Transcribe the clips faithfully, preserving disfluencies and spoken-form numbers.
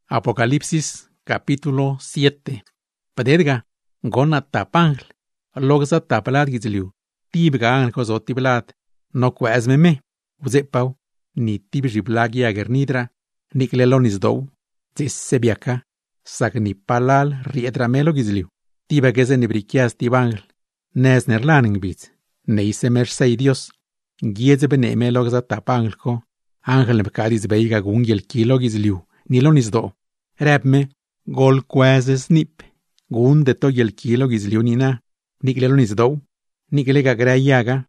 Apocalipsis capítulo siete. Padedga gona tapangl logza taplat gizliu tibga angl kozo tiblat no kwazme me uzepau ni tibjiblag yager nidra niklelonis dou zesebiaka sak ni palal riedra melo gizliu tiba geze ni brikias tibangl nes nerlaning bits neise mersei dios gieze bene me logza tapangl ko angel nebkadis beiga gungel kilo gizliu nilonis do repme gol kwazes nip gunde to yel kilo gizliu nina niklelonis do niklega grayaga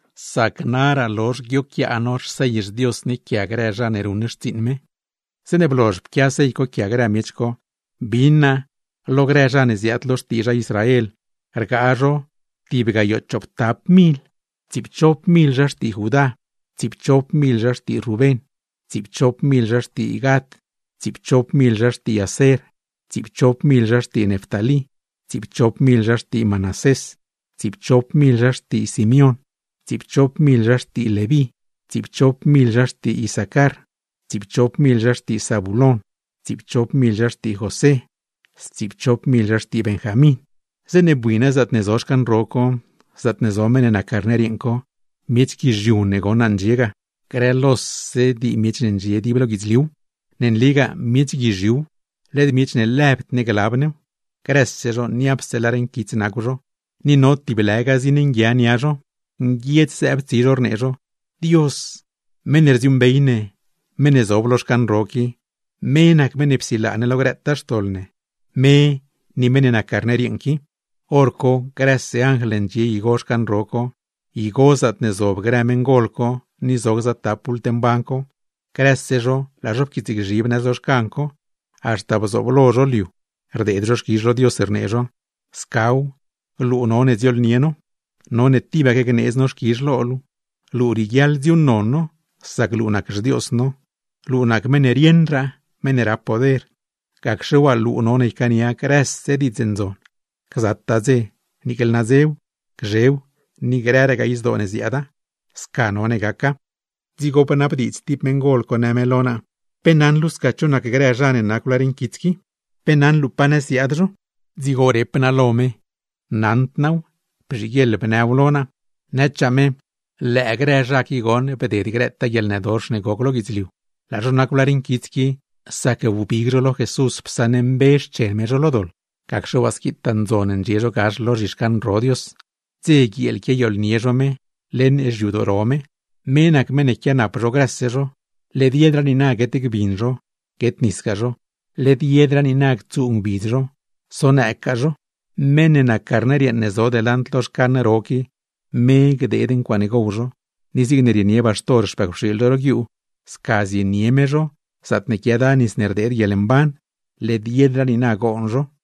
saknara los gyokya anor seyis dios ni kyagra janerunis tinme seneblos pkyase ko kyagra miechko bina logra janes yatlos tira Israel ergajo tibga yo choptap mil tipchop mil jasti Judá tipchop mil jasti Rubén tipchop mil jasti Gad tipchop mil jasti Aser tipchop mil jasti Neftali tipchop mil jasti Manasés tipchop mil jasti Simeón tipchop mil jasti Leví tipchop mil jasti Isaacar tipchop mil jasti Zabulón tipchop mil jasti José tipchop mil jasti Benjamín zenebuina zatnezoshkan roko zatnezomene na karnerinko michki june gonan llega krelos se di michnen jedi blo gizliu nen liga michgi jiu led michne lebt ne galabne kressejo ni abstelaren kitnagujo ni not di belega zinin gianiajo ngiet sebt zirornejo dios menerzium beine menezobloshkan roki menak menepsila ne logretas tolne me ni menena karnerinki orko grasse angelen ji igoshkan roko igozat ne zob gramen golko ni zogzat tapulten banko Cressejo, la jopkitik jibna zoshkanko, hasta bozoblojo liu, erdedros kijo dios ernejo, skau, lu none ziol nieno, none tiba que gnes nos kijlo olu, lu rigial ziun nonno, sak lunak jdiosno, lunak menerienra, menera poder, kakshwa lu none ikania cresse di zenzon, kzattaze, nikel nazeu, kjew, ni grere ga izdone ziada, skanone gaka, Zigo panapdits tip mengol con amelona. Penan lus cachona que grea jane nakularin kitski. Penan lupanes yadro. Zigo repnalome. Nantnau. Pjigel penavlona. Nechame. Le grea jaki gon pedir greta yel nedors negoglo gizliu. La jonakularin kitski. Sake vubigrolo Jesus psanem besh chelmejolodol. Kaksho waskitan zonen jejo gash lojishkan rodios. Zegi el que yol niejome. Len ejudorome. Menak menekiana progressejo, le diedran inag etik binjo, get niskajo, le diedran inag tsung bizjo, sona ekajo, menena karnerian nezo delant los karneroki, meg deden quanigojo, nisigneri nieva stor spekushildorogiu, skazi niemejo, satnekiada nisnerder yelemban, le diedran inag onjo,